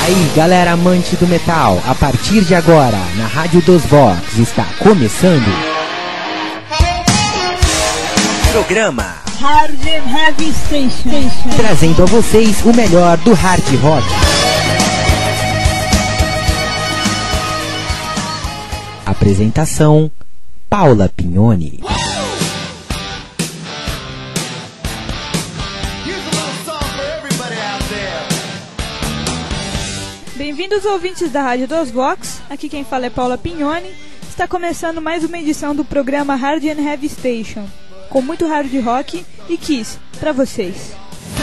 Aí, galera amante do metal, a partir de agora, na Rádio dos Vox, está começando programa Hard and Heavy Station, trazendo a vocês o melhor do hard rock. Apresentação, Paula Pignoni. Bem-vindos ouvintes da Rádio dos Vox, aqui quem fala é Paula Pignoni. Está começando mais uma edição do programa Hard and Heavy Station, com muito hard rock e Kiss pra vocês.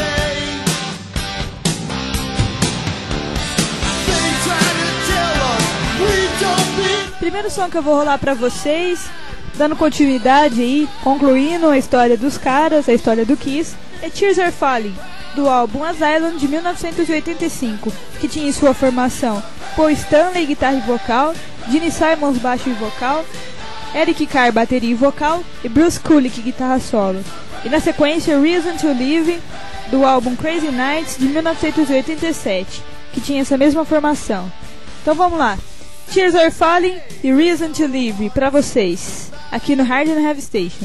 Primeiro som que eu vou rolar pra vocês, dando continuidade aí, concluindo a história dos caras, a história do Kiss, é Tears Are Falling, do álbum Asylum de 1985, que tinha em sua formação Paul Stanley, guitarra e vocal, Gene Simons, baixo e vocal, Eric Carr, bateria e vocal, e Bruce Kulick, guitarra solo. E na sequência Reason to Live, do álbum Crazy Nights de 1987, que tinha essa mesma formação. Então vamos lá, Tears Are Falling e Reason to Live pra vocês, aqui no Hard and Heavy Station.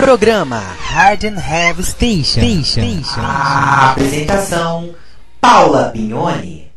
Programa Hard and Heavy Station. A apresentação Paula Pignoni.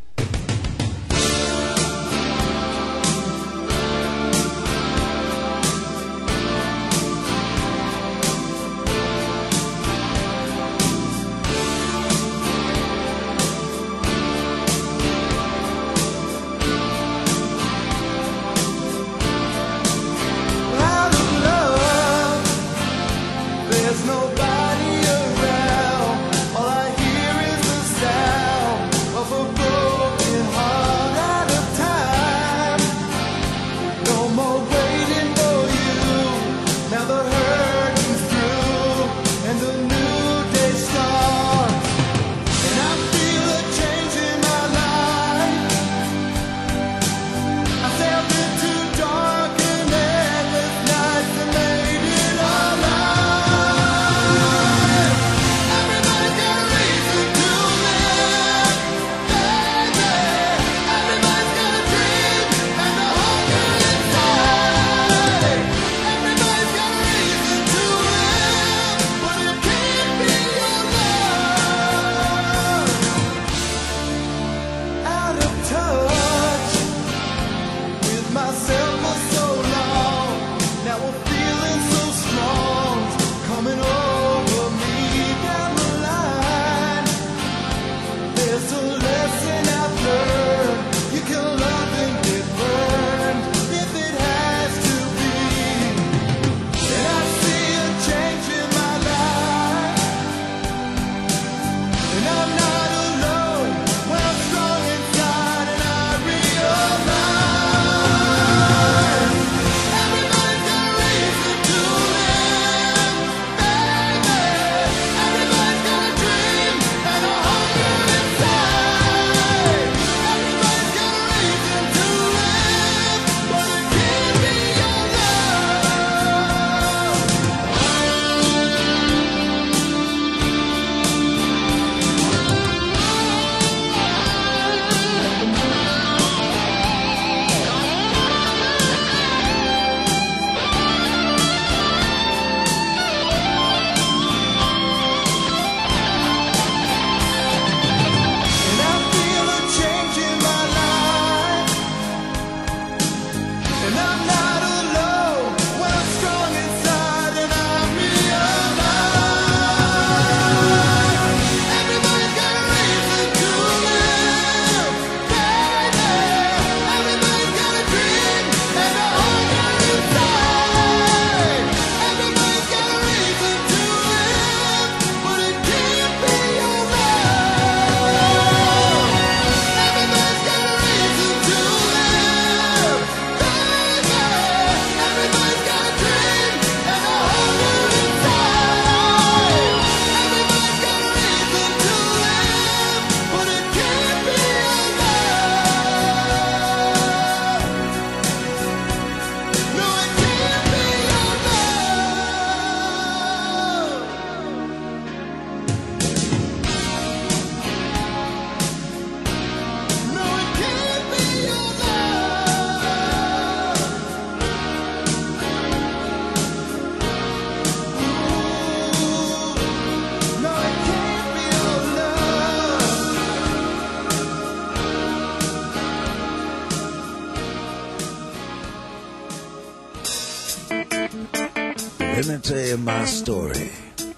Let me tell you my story.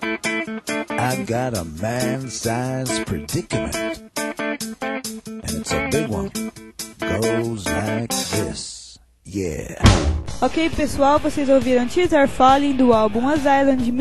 I got a man-sized predicament, and it's a big one. Goes like this, yeah. Ok, pessoal, vocês ouviram Tears Are Falling do álbum Asylum de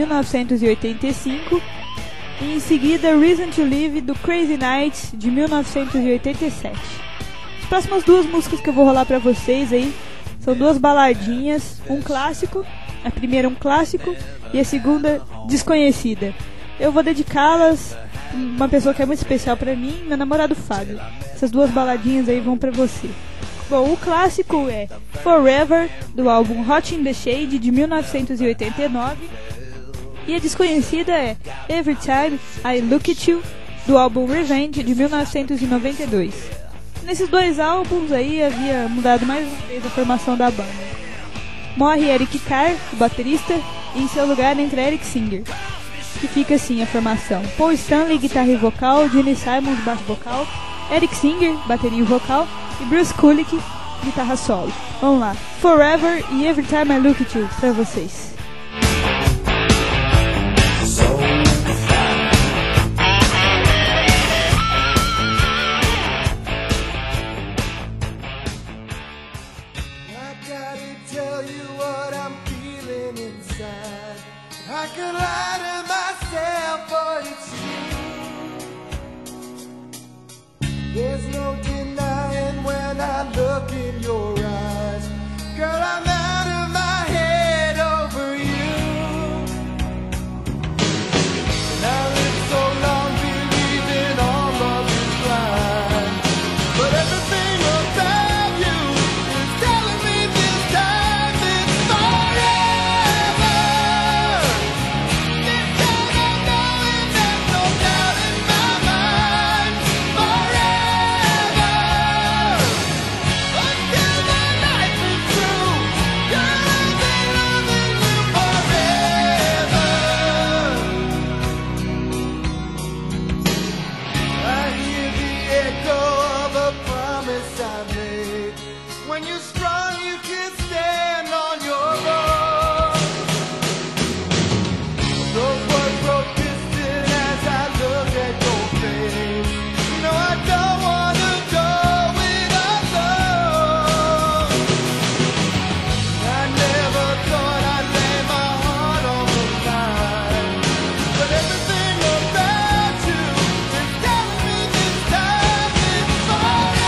1985 e em seguida Reason to Live do Crazy Nights de 1987. As próximas duas músicas que eu vou rolar pra vocês aí são duas baladinhas, um clássico, a primeira um clássico e a segunda desconhecida. Eu vou dedicá-las a uma pessoa que é muito especial pra mim, meu namorado Fábio. Essas duas baladinhas aí vão pra você. Bom, o clássico é Forever, do álbum Hot in the Shade, de 1989. E a desconhecida é Every Time I Look at You, do álbum Revenge, de 1992. Nesses dois álbuns aí havia mudado mais uma vez a formação da banda. Morre Eric Carr, o baterista, e em seu lugar entra Eric Singer, que fica assim a formação: Paul Stanley, guitarra e vocal, Gene Simons, baixo vocal, Eric Singer, bateria e vocal, e Bruce Kulick, guitarra solo. Vamos lá, Forever e Every Time I Look at You pra vocês. I could lie to myself, but it's true. There's no denying when I look in your eyes. Girl, I'm out of my head over you. And I lived so long believing all love is blind, but everything about you is telling me this time it's forever. When you're strong, you can stand on your own. Those words grow distant as I look at your face. You know I don't want to go without love. I never thought I'd lay my heart on the line, but everything about you is telling me this time it's forever.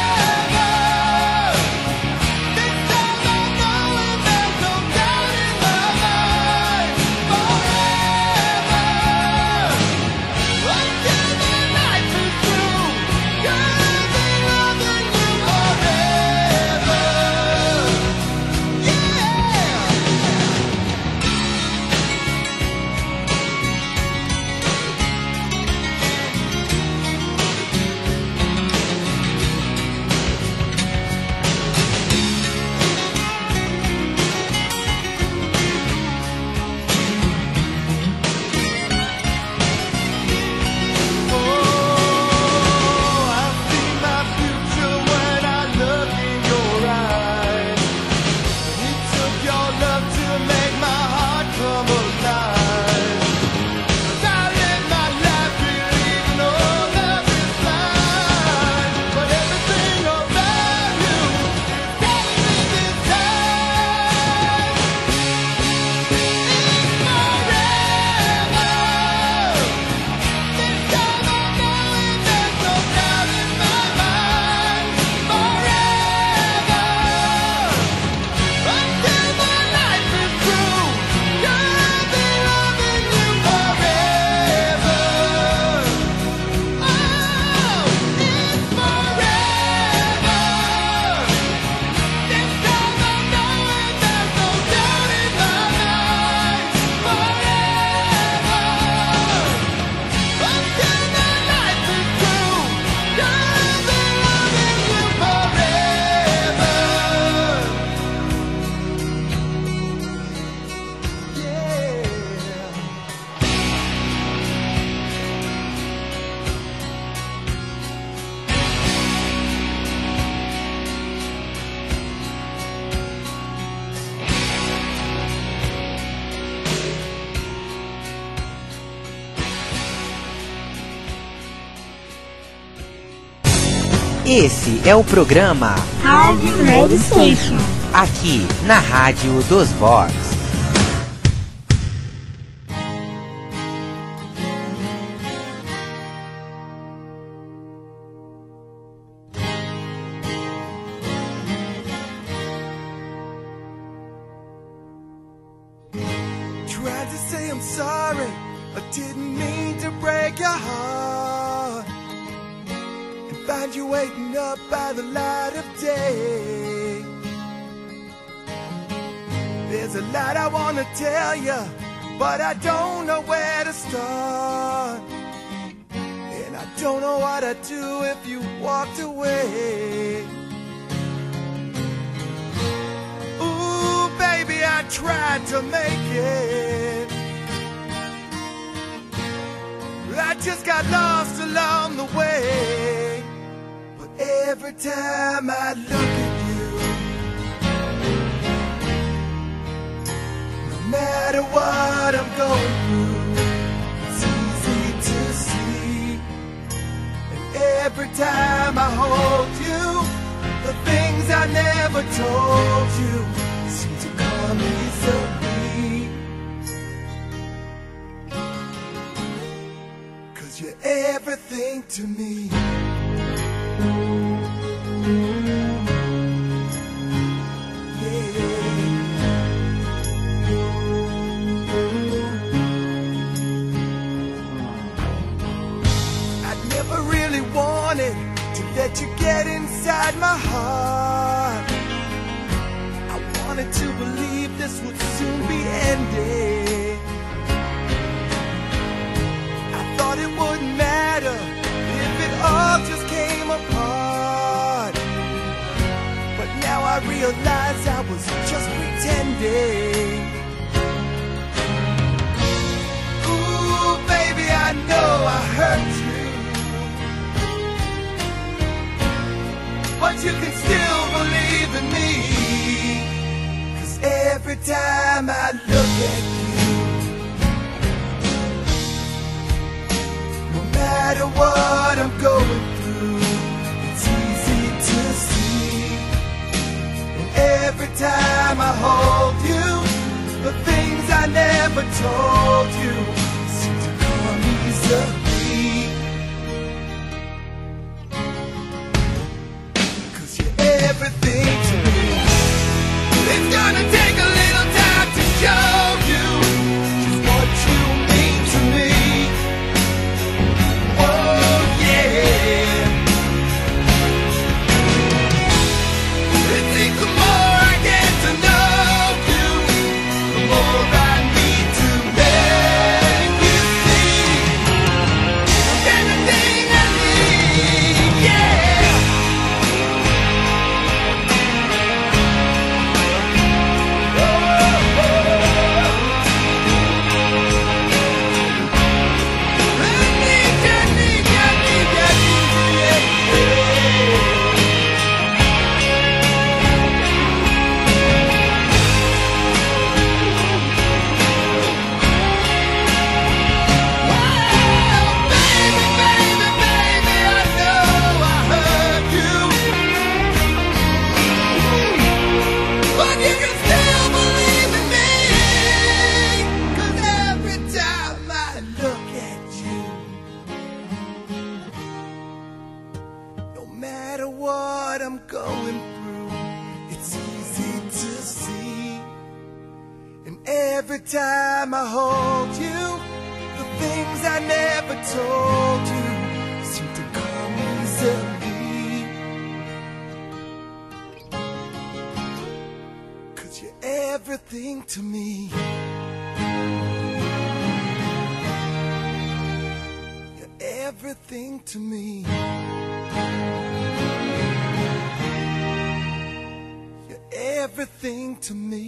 Esse é o programa Rádio Red Station, aqui na Rádio dos Vox. Tried to say I'm sorry, I didn't mean to break your heart. Find you waiting up by the light of day. There's a lot I want to tell you, but I don't know where to start. And I don't know what I'd do if you walked away. Ooh, baby, I tried to make it. I just got lost along the way. But every time I look at you, no matter what I'm going through, it's easy to see. And every time I hold you, the things I never told you seem to come easily. 'Cause you're everything to me. I never really wanted to let you get inside my heart. I wanted to believe this would soon be ending. I thought it wouldn't matter if it all just came apart. But now I realize I was just pretending. Ooh, baby, I know I hurt you, but you can still believe in me. 'Cause every time I look at you, no matter what I'm going through, it's easy to see. And every time I hold you, the things I never told you seem to come easily. 'Cause you're everything to me. It's gonna take a little time to show you just what you mean to me. Oh yeah. I think the more I get to know you, the more I need to make you see everything I need. Yeah. What I'm going through, it's easy to see. And every time I hold you, the things I never told you seem to come easily. 'Cause you're everything to me. You're everything to me. Everything to me.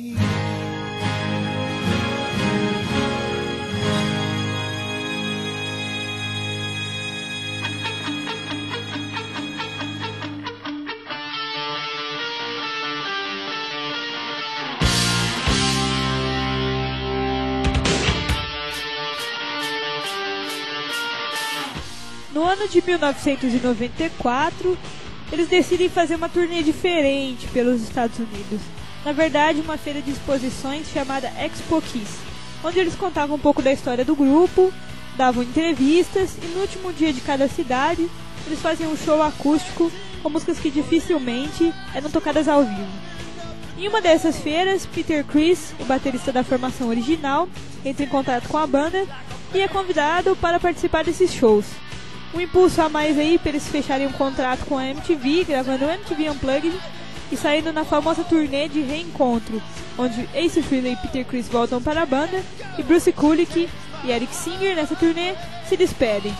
No ano de 1994, eles decidem fazer uma turnê diferente pelos Estados Unidos. Na verdade, uma feira de exposições chamada Expo Kiss, onde eles contavam um pouco da história do grupo, davam entrevistas e no último dia de cada cidade, eles faziam um show acústico com músicas que dificilmente eram tocadas ao vivo. Em uma dessas feiras, Peter Criss, o baterista da formação original, entra em contato com a banda e é convidado para participar desses shows. Um impulso a mais aí para eles fecharem um contrato com a MTV, gravando o MTV Unplugged e saindo na famosa turnê de reencontro, onde Ace Frehley e Peter Criss voltam para a banda e Bruce Kulick e Eric Singer nessa turnê se despedem.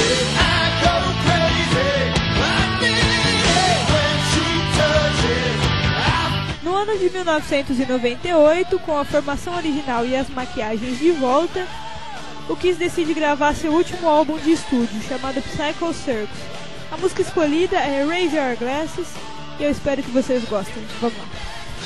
When she touches de 1998, com a formação original e as maquiagens de volta, o Kiss decide gravar seu último álbum de estúdio, chamado Psycho Circus. A música escolhida é Raise Your Glasses e eu espero que vocês gostem. Vamos lá.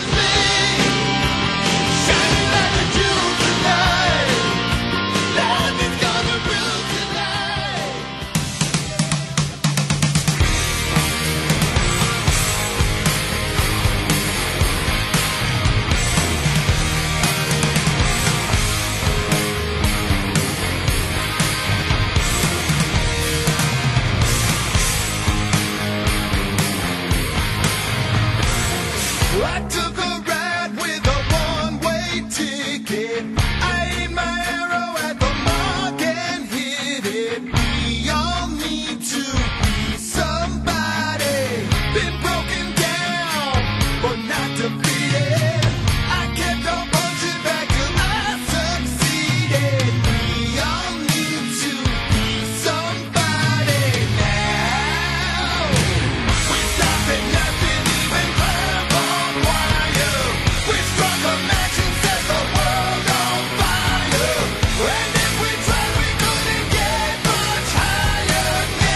I took a ride with a one-way ticket. I aimed my arrow at the mark and hit it. We all need to be somebody. Been broken down, but not defeated. I kept on punching back till I succeeded. We all need to be somebody now. We stop at nothing, even climb on wire. We struck a match and set the world on fire. And if we tried, we couldn't get much higher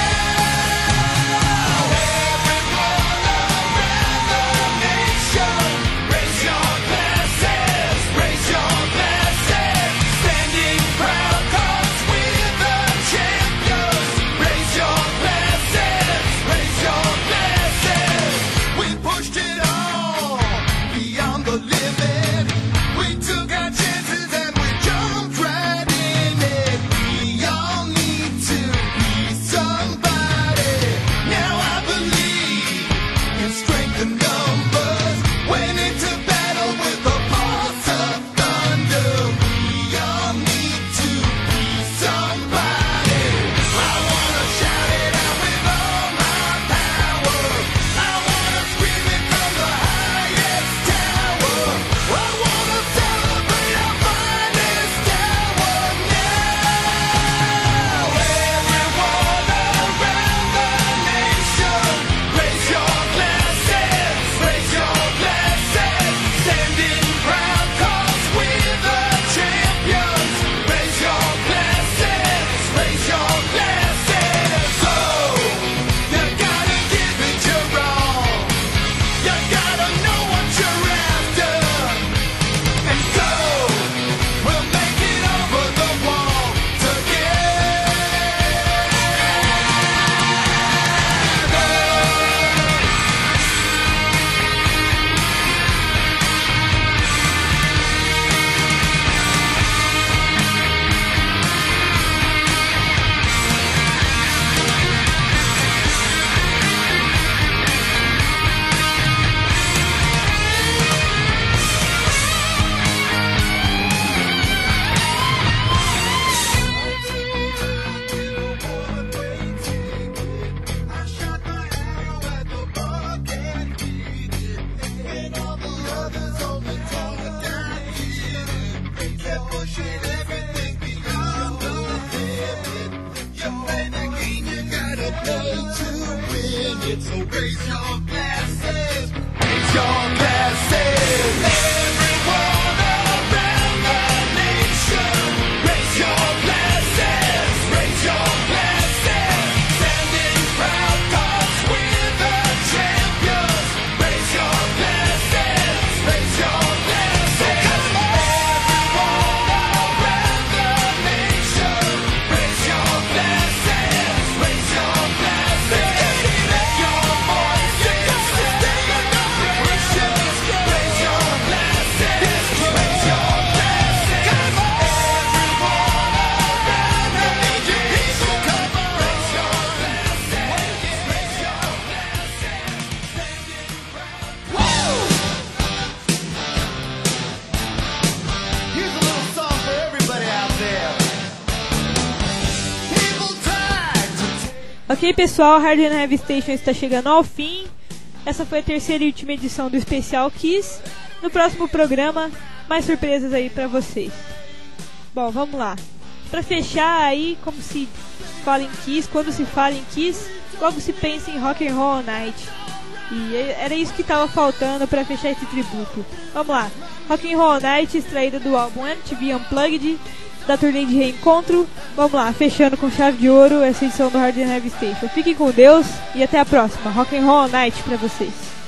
now. Everyone around the nation, raise your glasses, raise your glasses. Standing proud 'cause we're the champions. Raise your glasses, raise your glasses. We pushed it on beyond the limit. We took our chances and we jumped right in it. We all need to be somebody. Now I believe in strength and numbers. Went into battle with the pulse of thunder. We all need to be somebody. I wanna shout it out with all my power. I wanna scream it from the highest tower. I wanna celebrate our finest hour now. Everyone around the nation, raise your glasses, raise your glasses. Standing proud 'cause we're the champions. Raise your glasses, raise your glasses. So, you gotta give it your all. You gotta know what you're after. And go, we'll make it over the wall together. I shot my arrow at the mark and hit it. And all the others only talked, I did it. Kept pushing everything beyond the limit. You play the game, you gotta play to win it. So raise your glasses, raise your glasses. Everyone around the nation, raise your glasses, raise your glasses. Standing proud 'cause we're the champions. Raise your glasses, raise your glasses. Everyone around the nation, raise your glasses, raise your glasses. Let your voices stay under pressure. Raise your glasses, raise your glasses. Everyone around the nation, come on, raise your glasses, raise your glasses. Standing proud. Whoa! Here's a little song for everybody out there. People tried to Ok, pessoal, Hard and Heavy Station está chegando ao fim. Essa foi a terceira e última edição do especial Kiss. No próximo programa, mais surpresas aí pra vocês. Bom, vamos lá. Pra fechar aí, como se fala em Kiss, quando se fala em Kiss, logo se pensa em Rock and Roll Night. E era isso que tava faltando pra fechar esse tributo. Vamos lá. Rock'n'Roll Night, extraída do álbum MTV Unplugged, da turnê de reencontro. Vamos lá, fechando com chave de ouro essa edição do Hard and Heavy Station. Fiquem com Deus e até a próxima. Rock'n'Roll Night pra vocês.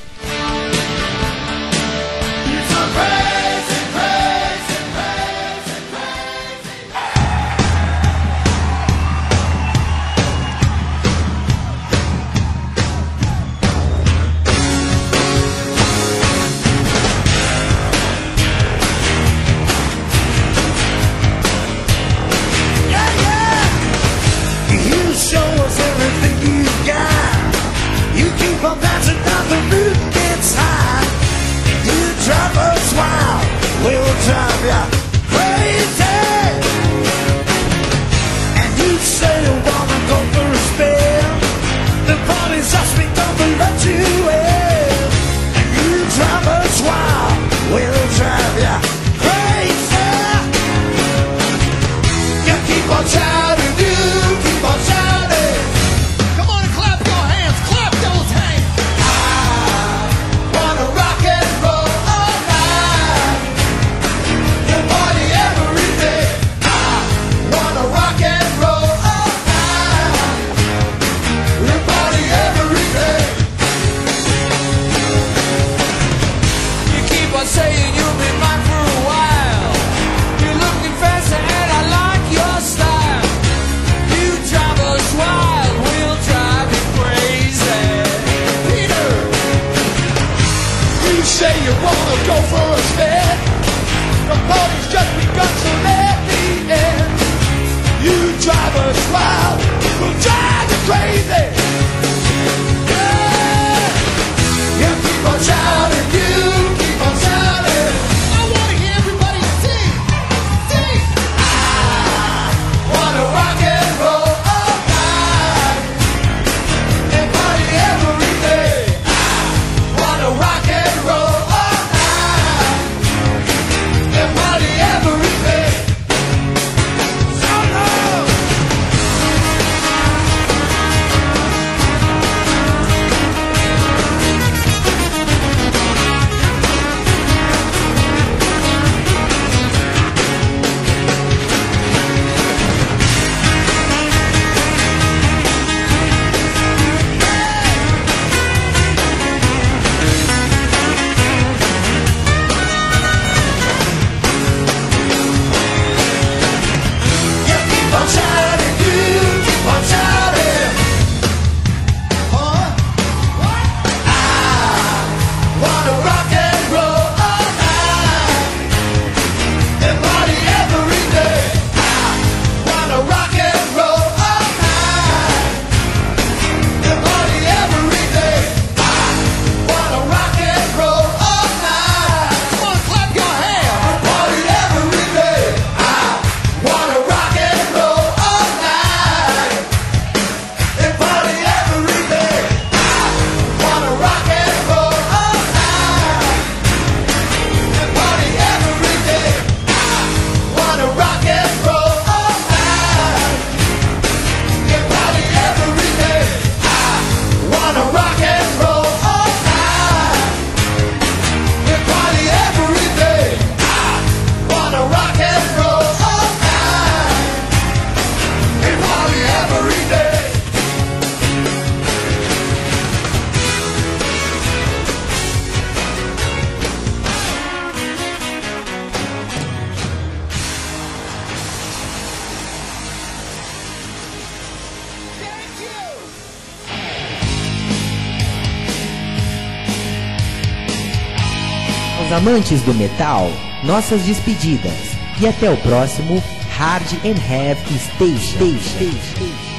Aos amantes do metal, nossas despedidas. E até o próximo Hard and Heavy Station.